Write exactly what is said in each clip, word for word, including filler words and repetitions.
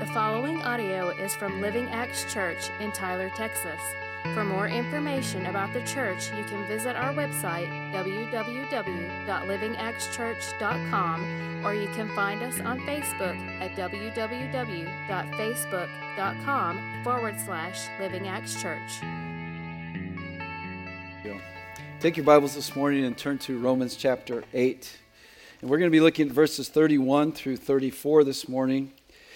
The following audio is from Living Acts Church in Tyler, Texas. For more information about the church, you can visit our website, w w w dot living acts church dot com, or you can find us on Facebook at w w w dot facebook dot com forward slash Living Acts Church. Take your Bibles this morning and turn to Romans chapter eight. And we're going to be looking at verses thirty-one through thirty-four this morning.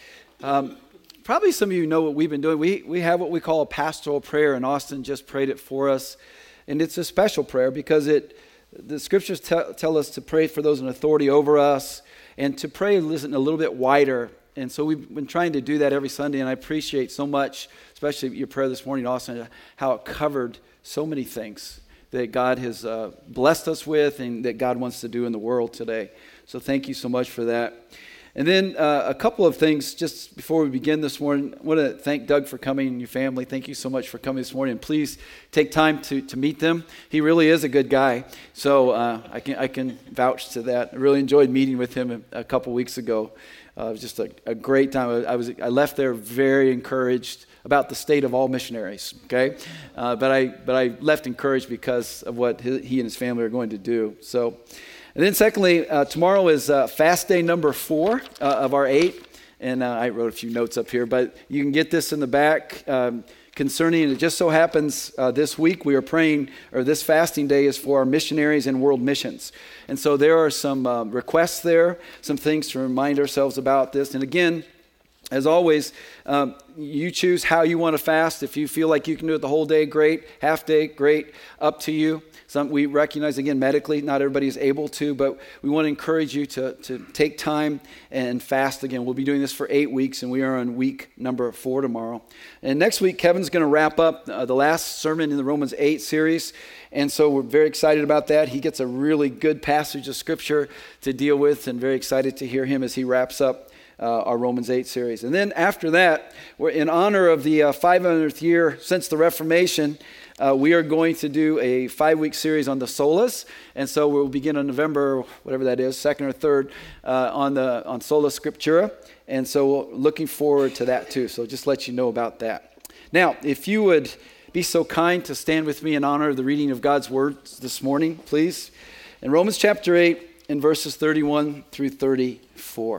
Um, probably some of you know what we've been doing. We we have what we call a pastoral prayer, and Austin just prayed it for us. And it's a special prayer because it the scriptures te- tell us to pray for those in authority over us and to pray listen a little bit wider. And so we've been trying to do that every Sunday, and I appreciate so much, especially your prayer this morning, Austin, how it covered so many things that God has uh, blessed us with and that God wants to do in the world today. So thank you so much for that. And then uh, a couple of things just before we begin this morning. I want to thank Doug for coming and your family. Thank you so much for coming this morning. And please take time to, to meet them. He really is a good guy. So uh, I can I can vouch to that. I really enjoyed meeting with him a, a couple weeks ago. Uh, it was just a, a great time. I, I was I left there very encouraged about the state of all missionaries. Okay, uh, but I but I left encouraged because of what he, he and his family are going to do. So. And then secondly, uh, tomorrow is uh, fast day number four uh, of our eight. And uh, I wrote a few notes up here, but you can get this in the back um, concerning, and it just so happens uh, this week we are praying, or this fasting day is for our missionaries and world missions. And so there are some uh, requests there, some things to remind ourselves about this. And again, as always, um, you choose how you want to fast. If you feel like you can do it the whole day, great. Half day, great. Up to you. Some, we recognize, again, medically, not everybody is able to, but we want to encourage you to, to take time and fast again. We'll be doing this for eight weeks, and we are on week number four tomorrow. And next week, Kevin's going to wrap up uh, the last sermon in the Romans eight series, and so we're very excited about that. He gets a really good passage of Scripture to deal with, and very excited to hear him as he wraps up Uh, our Romans eight series. And then after that, we're in honor of the uh, five hundredth year since the Reformation, uh, we are going to do a five-week series on the solas. And so we'll begin on November, whatever that is, second or third, uh, on the on Sola Scriptura. And so we're looking forward to that too. So just let you know about that. Now, if you would be so kind to stand with me in honor of the reading of God's words this morning, please. In Romans chapter eight, in verses thirty-one through thirty-four.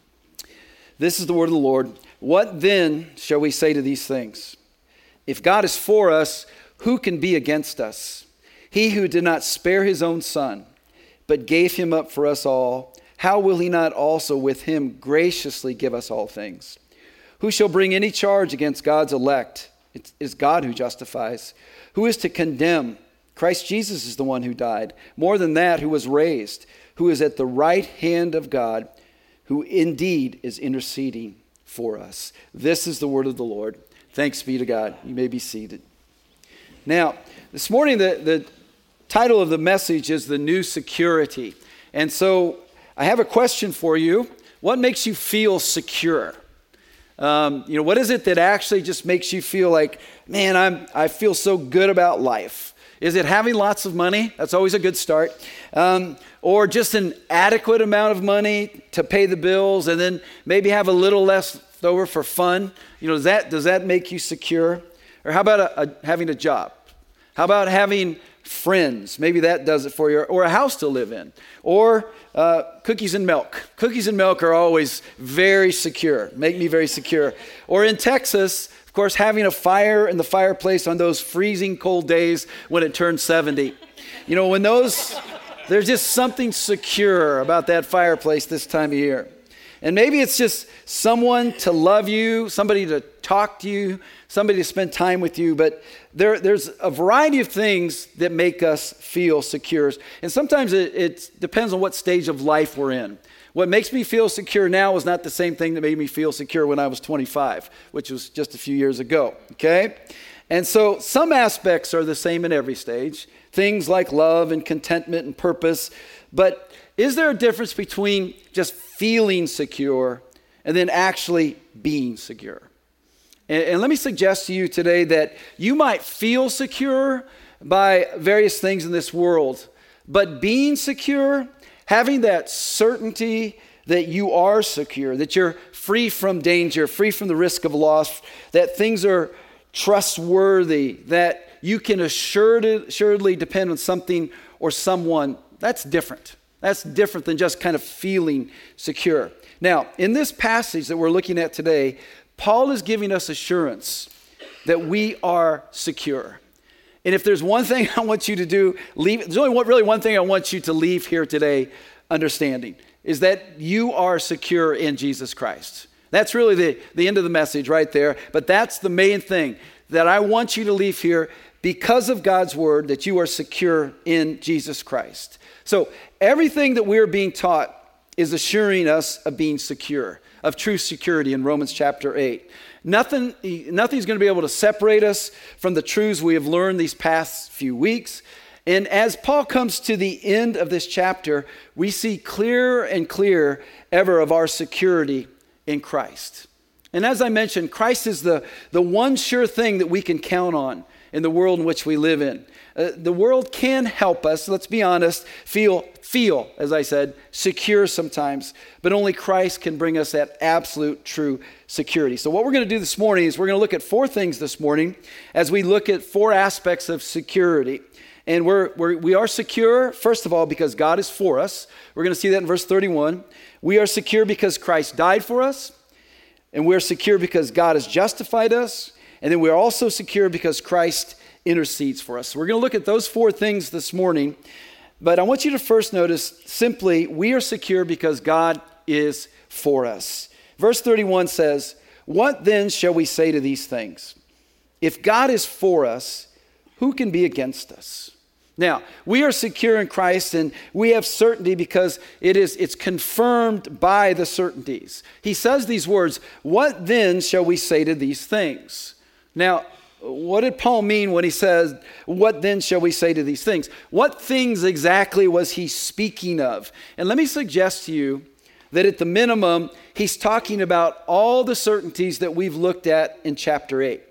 This is the word of the Lord. What then shall we say to these things? If God is for us, who can be against us? He who did not spare his own son, but gave him up for us all, how will he not also with him graciously give us all things? Who shall bring any charge against God's elect? It is God who justifies. Who is to condemn? Christ Jesus is the one who died. More than that, who was raised, who is at the right hand of God, who indeed is interceding for us. This is the word of the Lord. Thanks be to God. You may be seated. Now, this morning, the, the title of the message is The New Security. And so I have a question for you. What makes you feel secure? Um, you know, what is it that actually just makes you feel like, man, I'm, I feel so good about life? Is it having lots of money? That's always a good start. Um, or just an adequate amount of money to pay the bills and then maybe have a little less over for fun? You know, does that, does that make you secure? Or how about a, a, having a job? How about having friends? Maybe that does it for you. Or a house to live in. Or uh, cookies and milk. Cookies and milk are always very secure, make me very secure. Or in Texas, of course, having a fire in the fireplace on those freezing cold days when it turns seventy. You know, when those, there's just something secure about that fireplace this time of year. And maybe it's just someone to love you, somebody to talk to you, somebody to spend time with you. But there, there's a variety of things that make us feel secure. And sometimes it, it depends on what stage of life we're in. What makes me feel secure now is not the same thing that made me feel secure when I was twenty-five, which was just a few years ago, okay? And so some aspects are the same in every stage, things like love and contentment and purpose. But is there a difference between just feeling secure and then actually being secure? And, and let me suggest to you today that you might feel secure by various things in this world, but being secure, having that certainty that you are secure, that you're free from danger, free from the risk of loss, that things are trustworthy, that you can assured, assuredly depend on something or someone. That's different. That's different than just kind of feeling secure. Now, in this passage that we're looking at today, Paul is giving us assurance that we are secure. And if there's one thing I want you to do, leave, there's only one, really one thing I want you to leave here today understanding, is that you are secure in Jesus Christ. That's really the, the end of the message right there. But that's the main thing that I want you to leave here because of God's word, that you are secure in Jesus Christ. So everything that we're being taught is assuring us of being secure, of true security in Romans chapter eight. Nothing, nothing's going to be able to separate us from the truths we have learned these past few weeks. And as Paul comes to the end of this chapter, we see clearer and clearer ever of our security in Christ. And as I mentioned, Christ is the, the one sure thing that we can count on in the world in which we live in. Uh, the world can help us, let's be honest, feel, feel, as I said, secure sometimes, but only Christ can bring us that absolute true security. So what we're going to do this morning is we're going to look at four things this morning as we look at four aspects of security. And we're, we're, we are secure, first of all, because God is for us. We're going to see that in verse thirty-one. We are secure because Christ died for us. And we're secure because God has justified us. And then we're also secure because Christ intercedes for us. So we're going to look at those four things this morning. But I want you to first notice simply, we are secure because God is for us. Verse thirty-one says, "What then shall we say to these things? If God is for us, who can be against us?" Now, we are secure in Christ, and we have certainty because it is it's confirmed by the certainties. He says these words, "What then shall we say to these things?" Now, what did Paul mean when he says, "What then shall we say to these things?" What things exactly was he speaking of? And let me suggest to you that at the minimum, he's talking about all the certainties that we've looked at in chapter eight.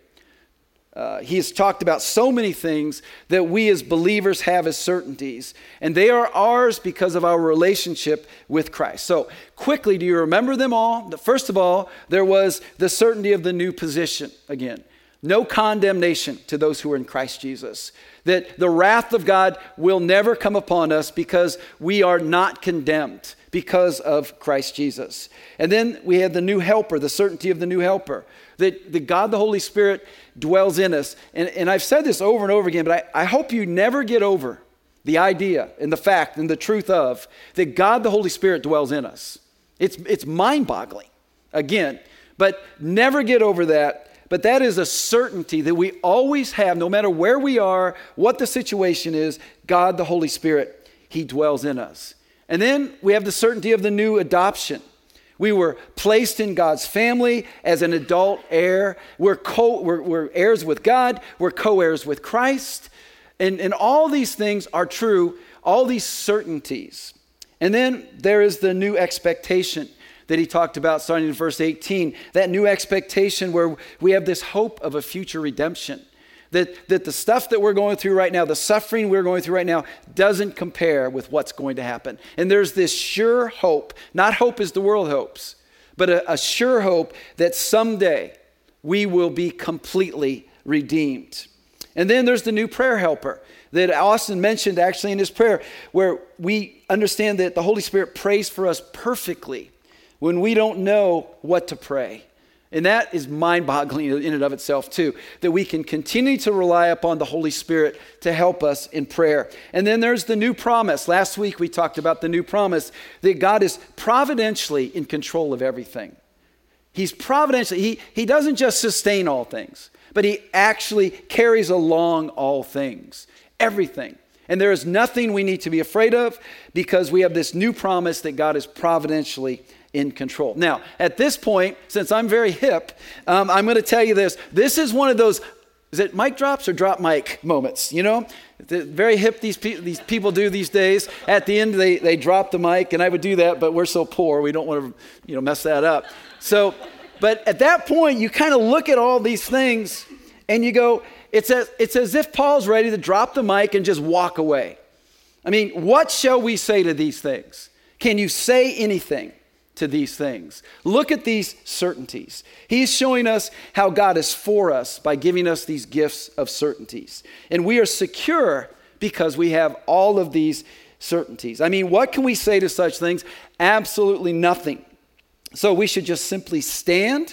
Uh, he has talked about so many things that we as believers have as certainties, and they are ours because of our relationship with Christ. So quickly, do you remember them all? First of all, there was the certainty of the new position again. No condemnation to those who are in Christ Jesus. That the wrath of God will never come upon us because we are not condemned because of Christ Jesus. And then we had the new helper, the certainty of the new helper. That, that God the Holy Spirit dwells in us. And, and I've said this over and over again, but I, I hope you never get over the idea and the fact and the truth of that God the Holy Spirit dwells in us. It's, it's mind-boggling, again. But never get over that. But that is a certainty that we always have, no matter where we are, what the situation is, God the Holy Spirit, He dwells in us. And then we have the certainty of the new adoption. We were placed in God's family as an adult heir. We're, co- we're, we're heirs with God. We're co-heirs with Christ. And, and all these things are true, all these certainties. And then there is the new expectation that he talked about starting in verse eighteen. That new expectation where we have this hope of a future redemption. That, that the stuff that we're going through right now, the suffering we're going through right now, doesn't compare with what's going to happen. And there's this sure hope, not hope as the world hopes, but a, a sure hope that someday we will be completely redeemed. And then there's the new prayer helper that Austin mentioned actually in his prayer, where we understand that the Holy Spirit prays for us perfectly when we don't know what to pray. And that is mind-boggling in and of itself too, that we can continue to rely upon the Holy Spirit to help us in prayer. And then there's the new promise. Last week we talked about the new promise that God is providentially in control of everything. He's providentially, he, he doesn't just sustain all things, but he actually carries along all things, everything. And there is nothing we need to be afraid of because we have this new promise that God is providentially in control. Now, at this point, since I'm very hip, um, I'm going to tell you this. This is one of those, is it mic drops or drop mic moments? You know, the, very hip these, pe- these people do these days. At the end, they, they drop the mic, and I would do that, but we're so poor, we don't want to you know, mess that up. So, but at that point, you kind of look at all these things, and you go, it's as, it's as if Paul's ready to drop the mic and just walk away. I mean, what shall we say to these things? Can you say anything? to these things. Look at these certainties. He's showing us how God is for us by giving us these gifts of certainties. And we are secure because we have all of these certainties. I mean, what can we say to such things? Absolutely nothing. So we should just simply stand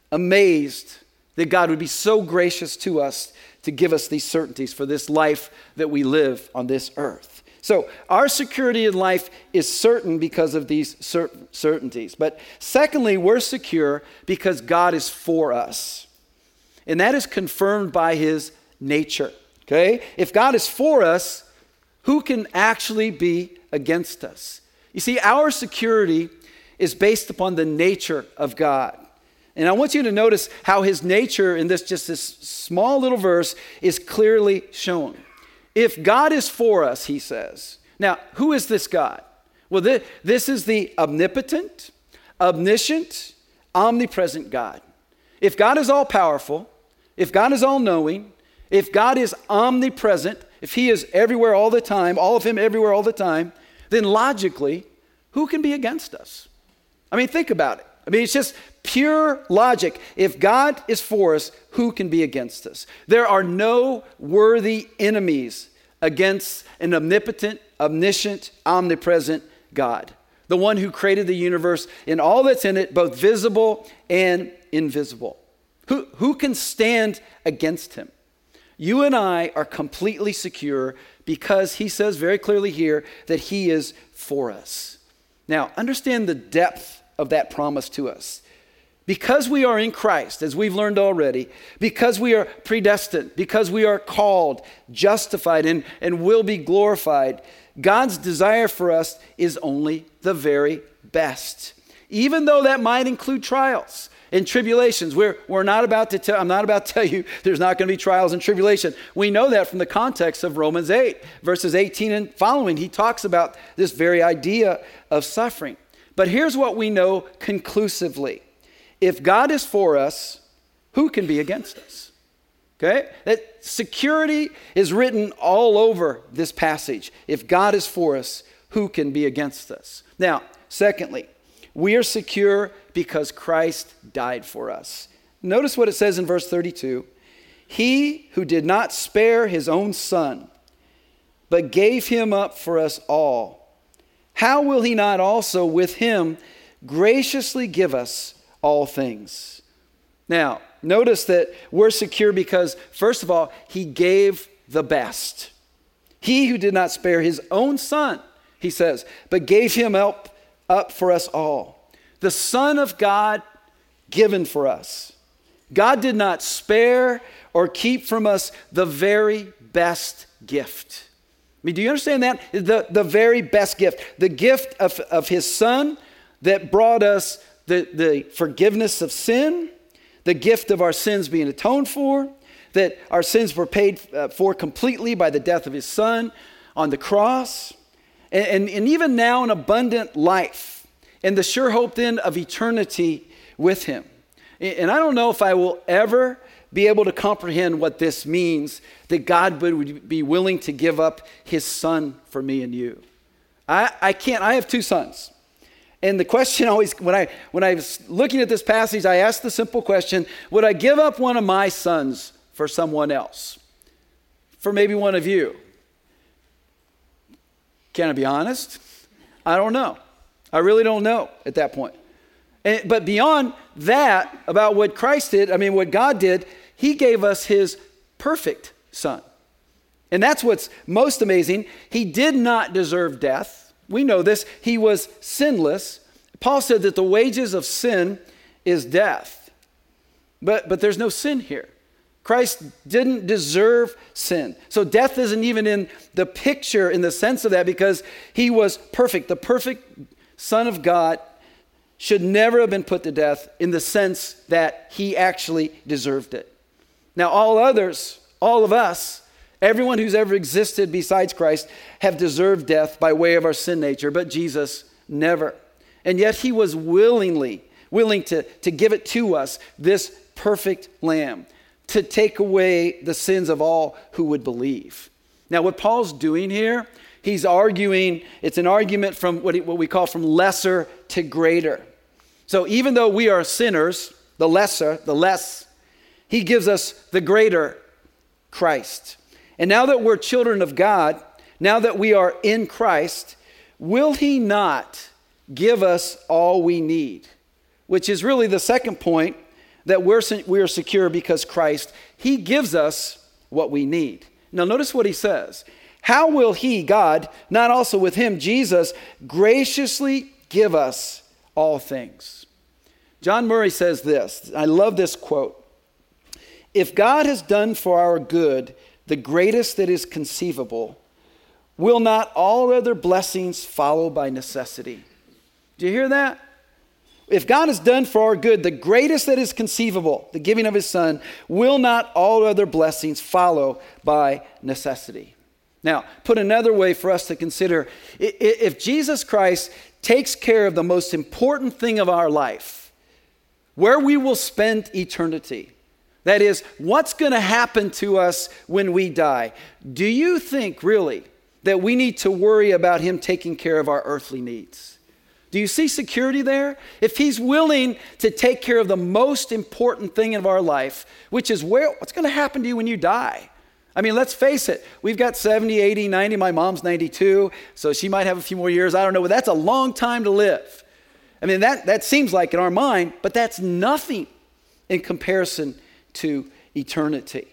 amazed that God would be so gracious to us to give us these certainties for this life that we live on this earth. So our security in life is certain because of these cer- certainties. But secondly, we're secure because God is for us. And that is confirmed by his nature. Okay? If God is for us, who can actually be against us? You see, our security is based upon the nature of God. And I want you to notice how his nature in this just this small little verse is clearly shown. If God is for us, he says. Now, who is this God? Well, this, this is the omnipotent, omniscient, omnipresent God. If God is all-powerful, if God is all-knowing, if God is omnipresent, if he is everywhere all the time, all of him everywhere all the time, then logically, who can be against us? I mean, think about it. I mean, it's just pure logic. If God is for us, who can be against us? There are no worthy enemies against an omnipotent, omniscient, omnipresent God. The one who created the universe and all that's in it, both visible and invisible. Who, who can stand against him? You and I are completely secure because he says very clearly here that he is for us. Now, understand the depth of that promise to us. Because we are in Christ, as we've learned already, because we are predestined, because we are called, justified, and, and will be glorified, God's desire for us is only the very best. Even though that might include trials and tribulations. We're, we're not about to tell, I'm not about to tell you there's not going to be trials and tribulation. We know that from the context of Romans eight, verses eighteen and following. He talks about this very idea of suffering. But here's what we know conclusively. If God is for us, who can be against us? Okay? That security is written all over this passage. If God is for us, who can be against us? Now, secondly, we are secure because Christ died for us. Notice what it says in verse thirty-two. He who did not spare his own son, but gave him up for us all, how will he not also with him graciously give us all things? Now, notice that we're secure because, first of all, he gave the best. He who did not spare his own son, he says, but gave him up, up for us all. The Son of God given for us. God did not spare or keep from us the very best gift. I mean, do you understand that? The, the very best gift. The gift of, of his son that brought us the, the forgiveness of sin, the gift of our sins being atoned for, that our sins were paid for completely by the death of his son on the cross, and, and, and even now an abundant life, and the sure hope then of eternity with him. And I don't know if I will ever be able to comprehend what this means, that God would be willing to give up his son for me and you. I, I can't, I have two sons. And the question always, when I when I was looking at this passage, I asked the simple question, would I give up one of my sons for someone else? For maybe one of you? Can I be honest? I don't know. I really don't know at that point. And, but beyond that, about what Christ did, I mean, what God did, he gave us his perfect son. And that's what's most amazing. He did not deserve death. We know this. He was sinless. Paul said that the wages of sin is death. But, but there's no sin here. Christ didn't deserve sin. So death isn't even in the picture in the sense of that, because he was perfect. The perfect Son of God should never have been put to death in the sense that he actually deserved it. Now, all others, all of us, everyone who's ever existed besides Christ have deserved death by way of our sin nature, but Jesus never. And yet he was willingly, willing to, to give it to us, this perfect lamb, to take away the sins of all who would believe. Now, what Paul's doing here, he's arguing, it's an argument from what, he, what we call from lesser to greater. So even though we are sinners, the lesser, the less, he gives us the greater Christ. And now that we're children of God, now that we are in Christ, will he not give us all we need? Which is really the second point, that we're, we are secure because Christ, he gives us what we need. Now notice what he says. How will he, God, not also with him, Jesus, graciously give us all things? John Murray says this. I love this quote. If God has done for our good the greatest that is conceivable, will not all other blessings follow by necessity? Do you hear that? If God has done for our good the greatest that is conceivable, the giving of his son, will not all other blessings follow by necessity? Now, put another way for us to consider, if Jesus Christ takes care of the most important thing of our life, where we will spend eternity, that is, what's going to happen to us when we die, do you think really that we need to worry about him taking care of our earthly needs? Do you see security there? If he's willing to take care of the most important thing of our life, which is where, what's going to happen to you when you die? I mean, let's face it. We've got seventy, eighty, ninety. My mom's ninety-two, so she might have a few more years. I don't know, but that's a long time to live. I mean, that, that seems like in our mind, but that's nothing in comparison to eternity.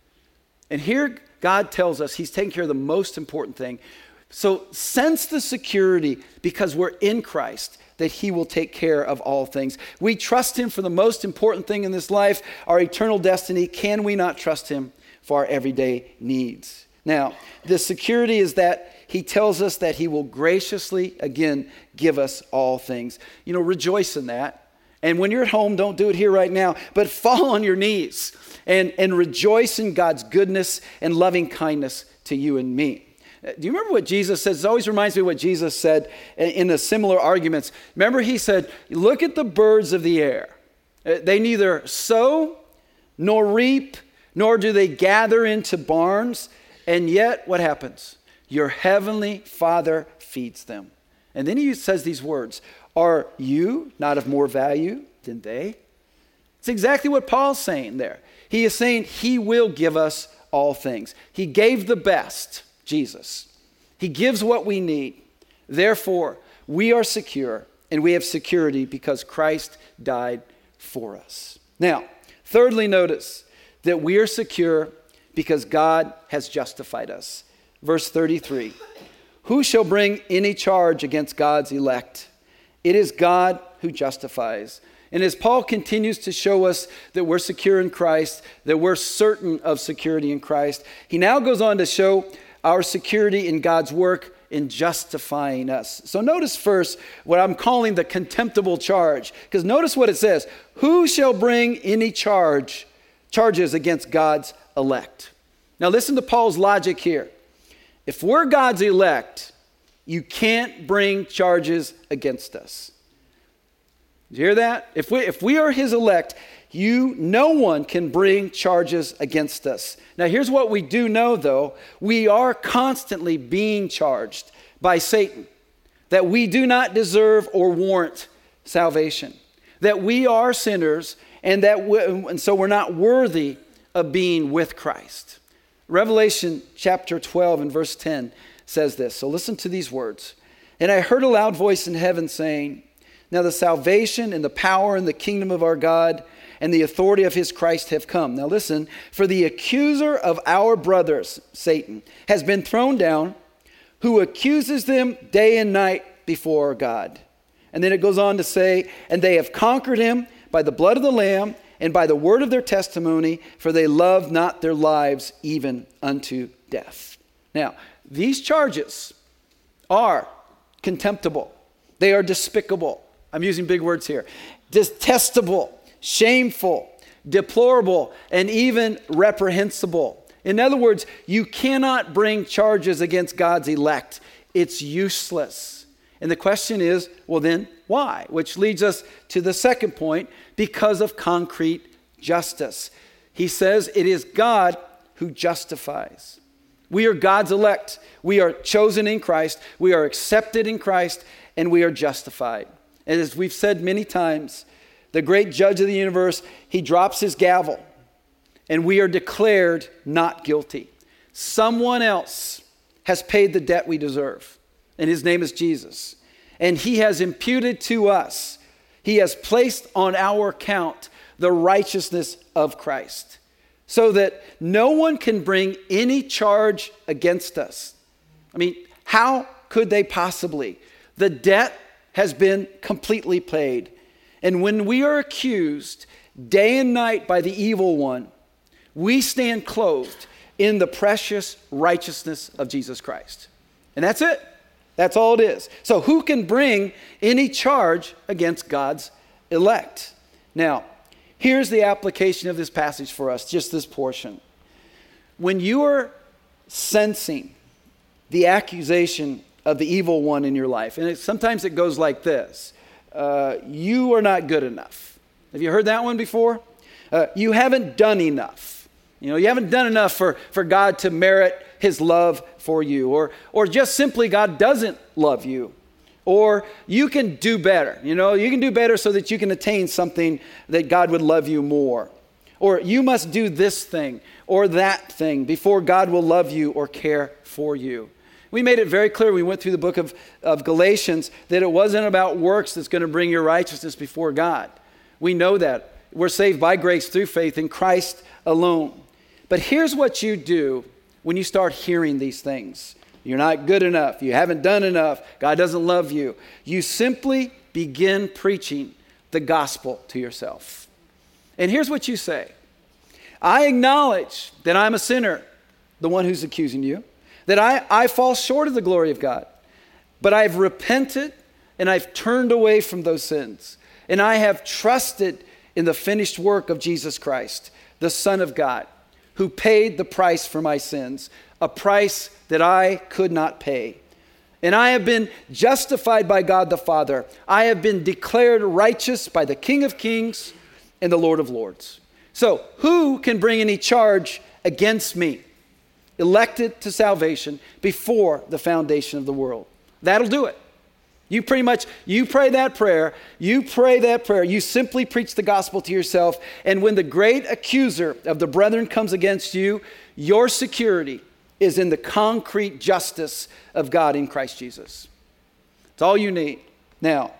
And here God tells us he's taking care of the most important thing. So sense the security because we're in Christ that he will take care of all things. We trust him for the most important thing in this life, our eternal destiny. Can we not trust him for our everyday needs? Now, the security is that he tells us that he will graciously, again, give us all things. You know, rejoice in that. And when you're at home, don't do it here right now, but fall on your knees and, and rejoice in God's goodness and loving kindness to you and me. Do you remember what Jesus says? It always reminds me of what Jesus said in the similar arguments. Remember, he said, look at the birds of the air. They neither sow nor reap, nor do they gather into barns. And yet, what happens? Your heavenly Father feeds them. And then he says these words, are you not of more value than they? It's exactly what Paul's saying there. He is saying he will give us all things. He gave the best, Jesus. He gives what we need. Therefore, we are secure, and we have security because Christ died for us. Now, thirdly, notice that we are secure because God has justified us. Verse thirty-three, who shall bring any charge against God's elect? It is God who justifies. And as Paul continues to show us that we're secure in Christ, that we're certain of security in Christ, he now goes on to show our security in God's work in justifying us. So notice first what I'm calling the contemptible charge. Because notice what it says. Who shall bring any charge, charges against God's elect? Now listen to Paul's logic here. If we're God's elect, you can't bring charges against us. Did you hear that? If we, if we are his elect, you, no one can bring charges against us. Now here's what we do know though. We are constantly being charged by Satan that we do not deserve or warrant salvation. That we are sinners and that we, and so we're not worthy of being with Christ. Revelation chapter twelve and verse ten says this. So listen to these words. And I heard a loud voice in heaven saying, now the salvation and the power and the kingdom of our God and the authority of his Christ have come. Now listen, for the accuser of our brothers, Satan, has been thrown down, who accuses them day and night before God. And then it goes on to say, and they have conquered him by the blood of the Lamb and by the word of their testimony, for they loved not their lives even unto death. Now, these charges are contemptible. They are despicable. I'm using big words here. Detestable, shameful, deplorable, and even reprehensible. In other words, you cannot bring charges against God's elect. It's useless. And the question is, well then, why? Which leads us to the second point, because of concrete justice. He says it is God who justifies. We are God's elect. We are chosen in Christ. We are accepted in Christ, and we are justified. And as we've said many times, the great judge of the universe, he drops his gavel and we are declared not guilty. Someone else has paid the debt we deserve, and his name is Jesus. And he has imputed to us, he has placed on our account the righteousness of Christ, so that no one can bring any charge against us. I mean, how could they possibly? The debt has been completely paid. And when we are accused day and night by the evil one, we stand clothed in the precious righteousness of Jesus Christ. And that's it. That's all it is. So who can bring any charge against God's elect? Now, here's the application of this passage for us, just this portion. When you are sensing the accusation of the evil one in your life, and it, sometimes it goes like this. Uh, you are not good enough. Have you heard that one before? Uh, you haven't done enough. You know, you haven't done enough for, for God to merit his love for you. Or, or just simply God doesn't love you. Or you can do better. You know, you can do better so that you can attain something that God would love you more. Or you must do this thing or that thing before God will love you or care for you. We made it very clear, we went through the book of, of Galatians, that it wasn't about works that's going to bring your righteousness before God. We know that. We're saved by grace through faith in Christ alone. But here's what you do when you start hearing these things. You're not good enough. You haven't done enough. God doesn't love you. You simply begin preaching the gospel to yourself. And here's what you say. I acknowledge that I'm a sinner, the one who's accusing you. That I, I fall short of the glory of God. But I've repented and I've turned away from those sins. And I have trusted in the finished work of Jesus Christ, the Son of God, who paid the price for my sins, a price that I could not pay. And I have been justified by God the Father. I have been declared righteous by the King of Kings and the Lord of Lords. So who can bring any charge against me? Elected to salvation before the foundation of the world. That'll do it. You pretty much, you pray that prayer, you pray that prayer, you simply preach the gospel to yourself, and when the great accuser of the brethren comes against you, your security is in the concrete justice of God in Christ Jesus. It's all you need. Now,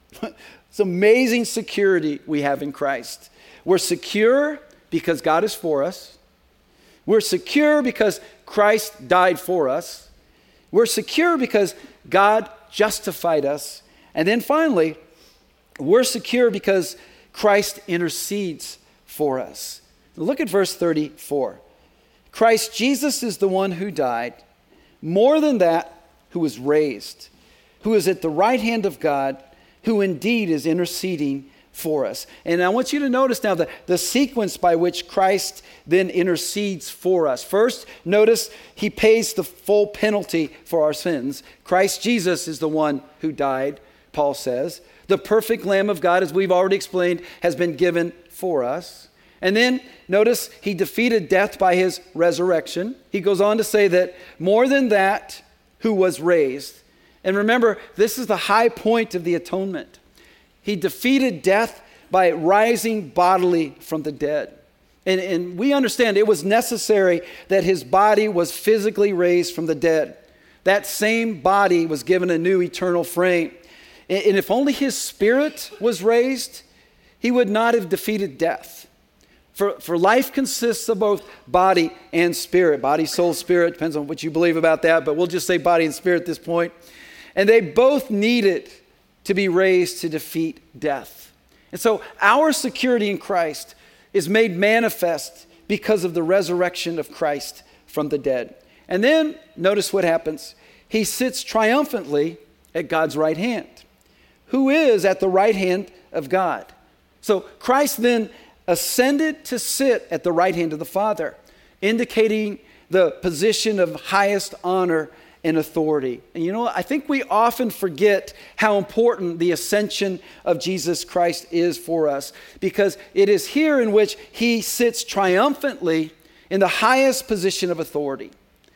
it's amazing security we have in Christ. We're secure because God is for us. We're secure because Christ died for us. We're secure because God justified us. And then finally, we're secure because Christ intercedes for us. Look at verse thirty-four. Christ Jesus is the one who died, more than that, who was raised, who is at the right hand of God, who indeed is interceding for us. And I want you to notice now the, the sequence by which Christ then intercedes for us. First, notice he pays the full penalty for our sins. Christ Jesus is the one who died, Paul says. The perfect Lamb of God, as we've already explained, has been given for us. And then notice he defeated death by his resurrection. He goes on to say that more than that, who was raised. And remember, this is the high point of the atonement. He defeated death by rising bodily from the dead. And, and we understand it was necessary that his body was physically raised from the dead. That same body was given a new eternal frame. And, and if only his spirit was raised, he would not have defeated death. For, for life consists of both body and spirit. Body, soul, spirit, depends on what you believe about that, but we'll just say body and spirit at this point. And they both needed to be raised to defeat death. And so our security in Christ is made manifest because of the resurrection of Christ from the dead. And then notice what happens. He sits triumphantly at God's right hand. Who is at the right hand of God? So Christ then ascended to sit at the right hand of the Father, indicating the position of highest honor and authority. And you know, I think we often forget how important the ascension of Jesus Christ is for us, because it is here in which he sits triumphantly in the highest position of authority,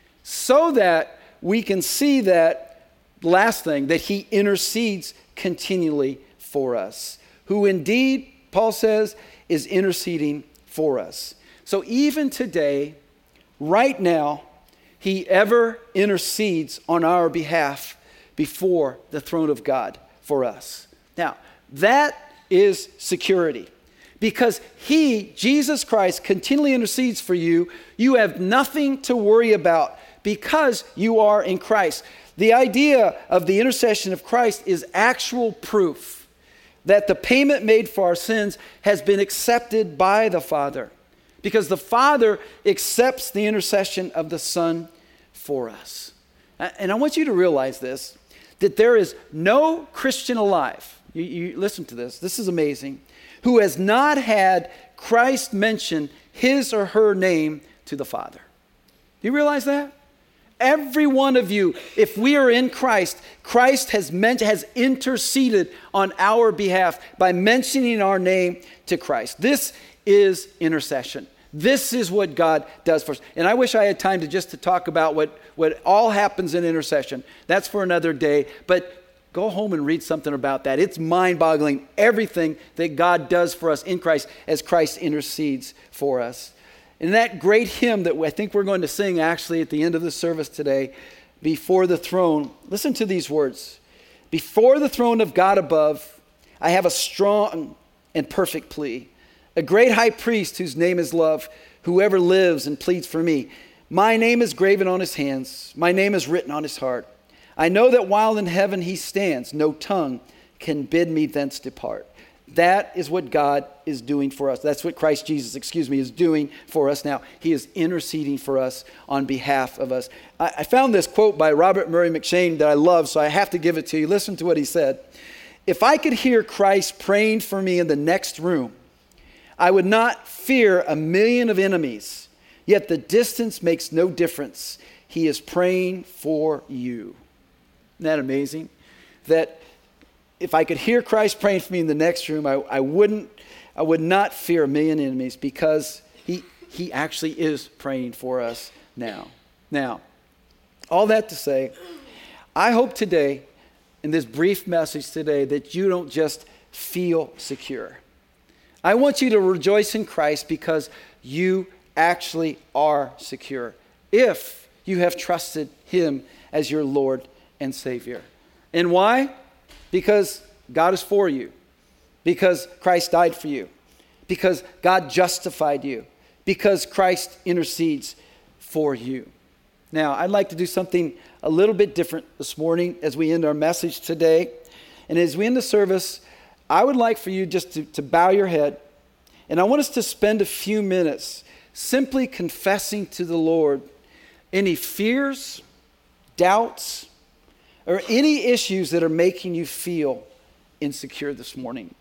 so that we can see that last thing, that he intercedes continually for us, who indeed, Paul says, is interceding for us. So even today, right now, he ever intercedes on our behalf before the throne of God for us. Now, that is security. Because he, Jesus Christ, continually intercedes for you. You have nothing to worry about because you are in Christ. The idea of the intercession of Christ is actual proof that the payment made for our sins has been accepted by the Father. Because the Father accepts the intercession of the Son for us. And I want you to realize this, that there is no Christian alive, you, you listen to this, this is amazing, who has not had Christ mention his or her name to the Father. Do you realize that? Every one of you, if we are in Christ, Christ has meant, has interceded on our behalf by mentioning our name to Christ. This is intercession. This is what God does for us. And I wish I had time to just to talk about what, what all happens in intercession. That's for another day. But go home and read something about that. It's mind-boggling, everything that God does for us in Christ as Christ intercedes for us. And that great hymn that I think we're going to sing actually at the end of the service today, Before the Throne, listen to these words. Before the throne of God above, I have a strong and perfect plea. A great high priest whose name is love, whoever lives and pleads for me. My name is graven on his hands. My name is written on his heart. I know that while in heaven he stands, no tongue can bid me thence depart. That is what God is doing for us. That's what Christ Jesus, excuse me, is doing for us now. He is interceding for us on behalf of us. I, I found this quote by Robert Murray McCheyne that I love, so I have to give it to you. Listen to what he said. If I could hear Christ praying for me in the next room, I would not fear a million of enemies, yet the distance makes no difference. He is praying for you. Isn't that amazing? That if I could hear Christ praying for me in the next room, I, I wouldn't, I would not fear a million enemies because he, he actually is praying for us now. Now, all that to say, I hope today, in this brief message today, that you don't just feel secure. I want you to rejoice in Christ because you actually are secure if you have trusted him as your Lord and Savior. And why? Because God is for you. Because Christ died for you. Because God justified you. Because Christ intercedes for you. Now, I'd like to do something a little bit different this morning as we end our message today. And as we end the service, I would like for you just to, to bow your head. And I want us to spend a few minutes simply confessing to the Lord any fears, doubts, or any issues that are making you feel insecure this morning.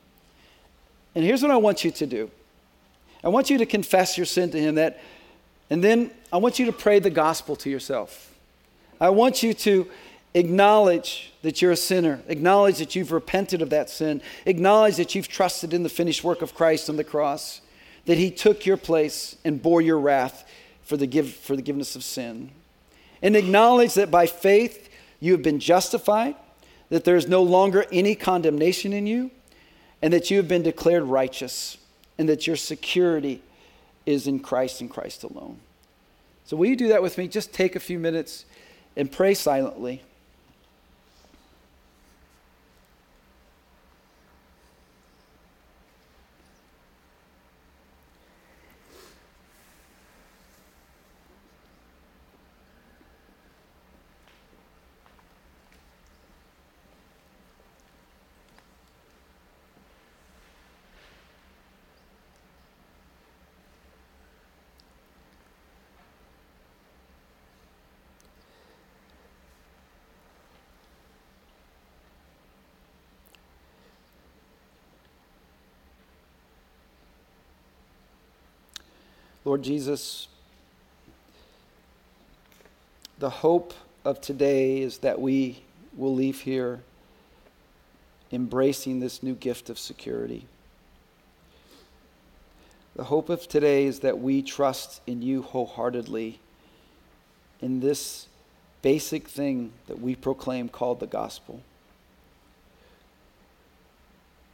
And here's what I want you to do. I want you to confess your sin to him, that, and then I want you to pray the gospel to yourself. I want you to acknowledge that you're a sinner. Acknowledge that you've repented of that sin. Acknowledge that you've trusted in the finished work of Christ on the cross, that he took your place and bore your wrath for the give, for the forgiveness of sin. And acknowledge that by faith you have been justified, that there is no longer any condemnation in you, and that you have been declared righteous, and that your security is in Christ and Christ alone. So will you do that with me? Just take a few minutes and pray silently. Lord Jesus, the hope of today is that we will leave here embracing this new gift of security. The hope of today is that we trust in you wholeheartedly in this basic thing that we proclaim called the gospel.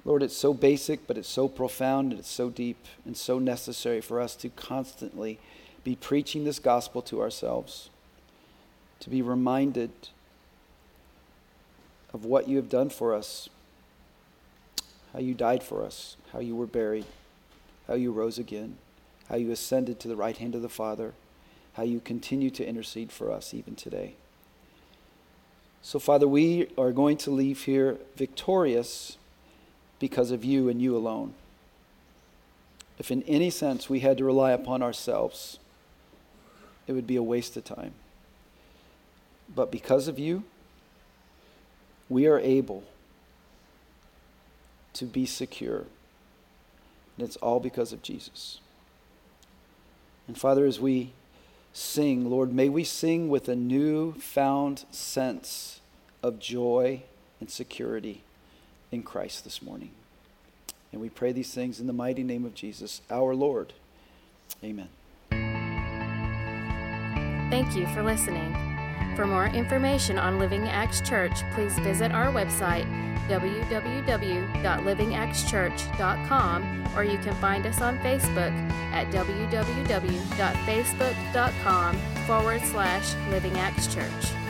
Lord, it's so basic, but it's so profound, and it's so deep and so necessary for us to constantly be preaching this gospel to ourselves, to be reminded of what you have done for us, how you died for us, how you were buried, how you rose again, how you ascended to the right hand of the Father, how you continue to intercede for us even today. So, Father, we are going to leave here victorious because of you and you alone. If in any sense we had to rely upon ourselves, it would be a waste of time. But because of you, we are able to be secure. And it's all because of Jesus. And Father, as we sing, Lord, may we sing with a newfound sense of joy and security in Christ this morning. And we pray these things in the mighty name of Jesus, our Lord. Amen. Thank you for listening. For more information on Living Acts Church, please visit our website, w w w dot living acts church dot com, or you can find us on Facebook at w w w dot facebook dot com forward slash Living Acts Church.